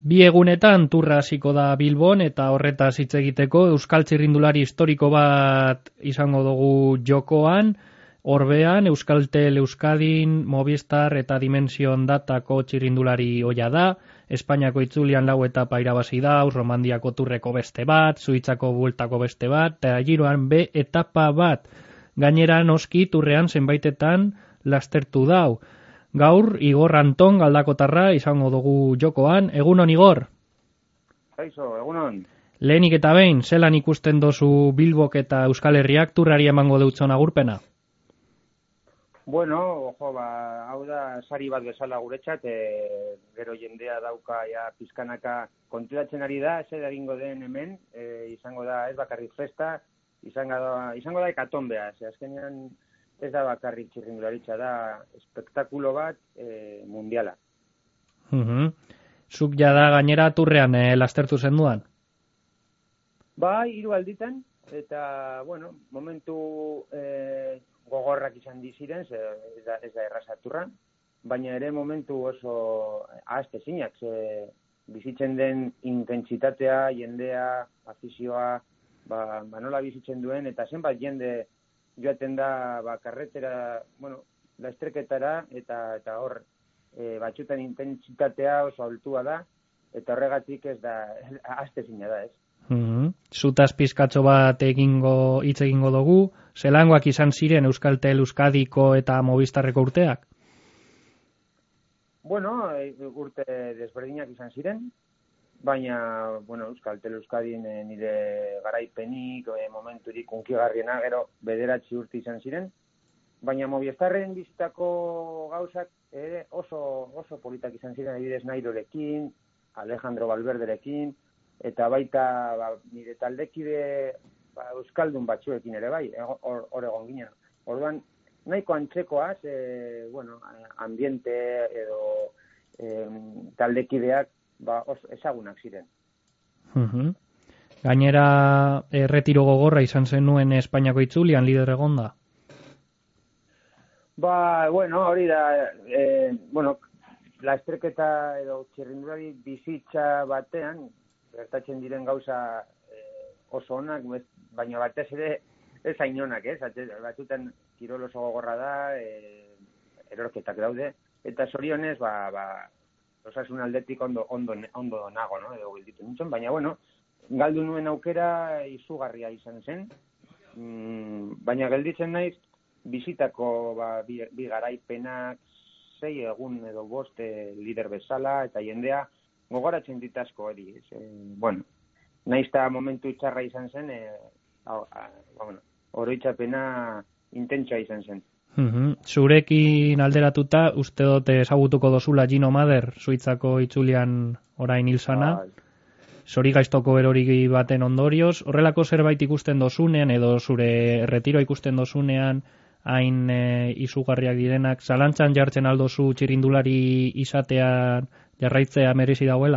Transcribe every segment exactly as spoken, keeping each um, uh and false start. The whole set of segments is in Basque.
Bi egunetan turra hasiko da Bilbon eta horretaz hitz egiteko euskal txirrindulari historiko bat izango dugu jokoan, Orbean, Euskaltel Euskadin, Movistar eta Dimension Datako txirrindulari ohia da, Espainiako itzulian lau etapa irabazi da, Romandiako turreko beste bat, Suitzako bueltako beste bat, eta Giroan B etapa bat. Gainera noski turrean zenbaitetan lastertu dau. Gaur, Igor Anton galdakotarra izango dugu jokoan. Egunon, Igor? Kaixo, egunon. Lehenik eta behin, zelan ikusten dozu Bilbok eta Euskal Herriak turrari emango deutzon agurpena? Bueno, ojo, ba, hau da sari bat bezala guretzat, e, gero jendea dauka ja pizkanaka konturatzen ari da, zer egingo den hemen, e, izango da ez bakarrik festa, izango da, izango da ekatombea, ze azkenean ez da bakarrik txirrindularitza, da espektakulo bat e, mundiala. Uh-huh. Zuk jada gainera turrean e, lastertu zenduan? Bai, hiru alditan, eta, bueno, momentu e, gogorrak izan diziren, ze ez da, ez da erraza turra, baina ere momentu oso ahaztezinak, ze bizitzen den intentsitatea, jendea, afizioa, ba, ba nola bizitzen duen, eta zenbat jende joaten da ba, karretera, bueno, lasterketara, eta eta hor, e, batxutan intentsitatea oso altua da, eta horregatik ez da, ahaztezina da, ez? Mm-hmm. Zutaz pizkatxo bat egingo hitz egingo dugu, zelangoak izan ziren Euskaltel Euskadiko eta Movistarreko urteak? Bueno, urte desberdinak izan ziren, baina, bueno, Euskaltel Euskadin e, nire garaipenik, e, momenturik unkigarriena, gero bederatzi urte izan ziren, baina Movistarren bizitako gauzak ere oso, oso politak izan ziren, adibidez Nairorekin, Alejandro Valverderekin, eta baita ba, nire taldekide ba, Euskaldun batzuekin ere bai, hor, hor egon ginen. Orduan, nahiko antzekoaz, e, bueno, ambiente edo e, taldekideak ba, oso ezagunak ziren. Uh-huh. Gainera, erretiro gogorra izan zenuen Espainiako itzulian lider egonda? Ba, bueno, hori da, e, bueno, lasterketa edo txirrindulari bizitza batean, gertatzen diren gauza eh, oso onak, baina batez ere ez hain onak, ez? Batzutan kirol oso gogorra da, e, erorketak daude, eta zorionez, ba, ba, osasun aldetik ondo, ondo, ondo nago, no? Edo gelditu nintzen, baina, bueno, galdu nuen aukera izugarria izan zen, mm, baina gelditzen naiz, bizitako ba, bi, bi garaipenak, sei egun edo boste lider bezala, eta jendea, gogoratzen ditazko hori, e, bueno, naizta momentu itxarra izan zen, e, a, a, a, bueno, oroitzapena intentsua izan zen. Uh-huh. Zurekin alderatuta, uste dut ezagutuko dozula Gino Mader, Suitzako itzulian orain hilzana, zori gaiztoko erori baten ondorioz, horrelako zerbait ikusten dozunean, edo zure retiro ikusten dozunean, hain e, izugarriak direnak, zalantzan jartzen aldozu txirindulari izatean jarraitzea merezi dauela?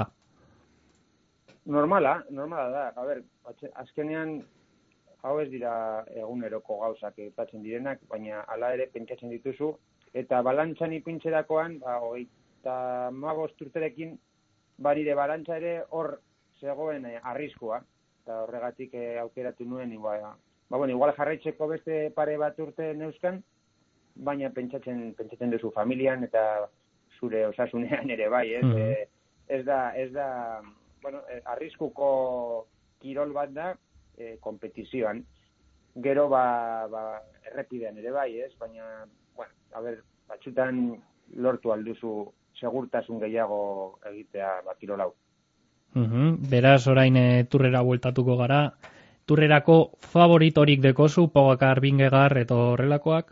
Normala, normala da. A ber, azkenean hau ez dira eguneroko gauzak epatzen direnak, baina hala ere pentsatzen dituzu, eta balantzan ipintzerakoan, ba, hogeita hamabost urterekin, barire balantza ere hor zegoen eh, arriskua, eta horregatik eh, aukeratu nuen, igual, ba, bueno, igual jarraitzeko beste pare bat urte neuzkan, baina pentsatzen, pentsatzen duzu familian, eta zure osasunean ere bai, ez? Mm-hmm. E, ez da, ez da, bueno, arriskuko kirol bat da, e, kompetizioan. Gero, ba, ba, errepidean ere bai, ez? Baina, bueno, a ber, batzutan lortu alduzu segurtasun gehiago egitea ba, kirol hau. Mm-hmm. Beraz, orain e, turrera bueltatuko gara. Turrerako favoritorik dekozu, Pogacar, Vingegaard eta horrelakoak?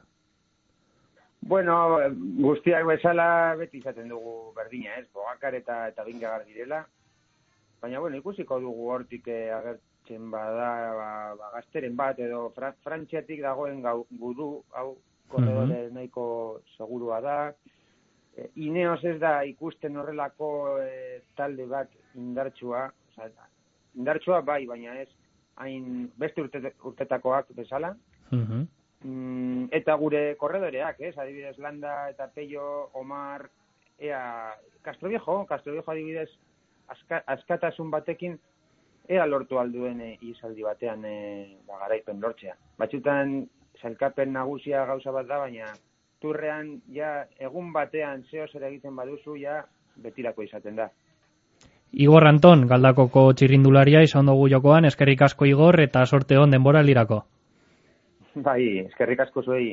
Bueno, guztiak bezala beti izaten dugu berdina, ez? Pogacar eta eta Vingegaard direla. Baina, bueno, ikusiko dugu hortik agertzen bada, ba, ba, gazteren bat, edo fra, Frantziatik dagoen gau, gudu, hau, korredore uh-huh. nahiko segurua da. E, Ineos ez da ikusten horrelako e, talde bat indartsua, oza, indartsua bai, baina ez, hain beste urte, urtetakoak bezala. Uh-huh. Mm, eta gure korredoreak, ez? Adibidez Landa eta Pello, Omar, ea Castroviejo, Castroviejo adibidez aska, askatasun batekin ea lortu alduen e, izaldi batean e, ba, garaipen lortzea. Batzutan sailkapen nagusia gauza bat da, baina turrean ja egun batean zeo zer egiten baduzu ja betirako izaten da. Igor Anton, Galdakoko txirrindularia izan dugu jokoan, eskerrik asko Igor eta sorte on denboraldirako. Bai, eskerrik asko zuei.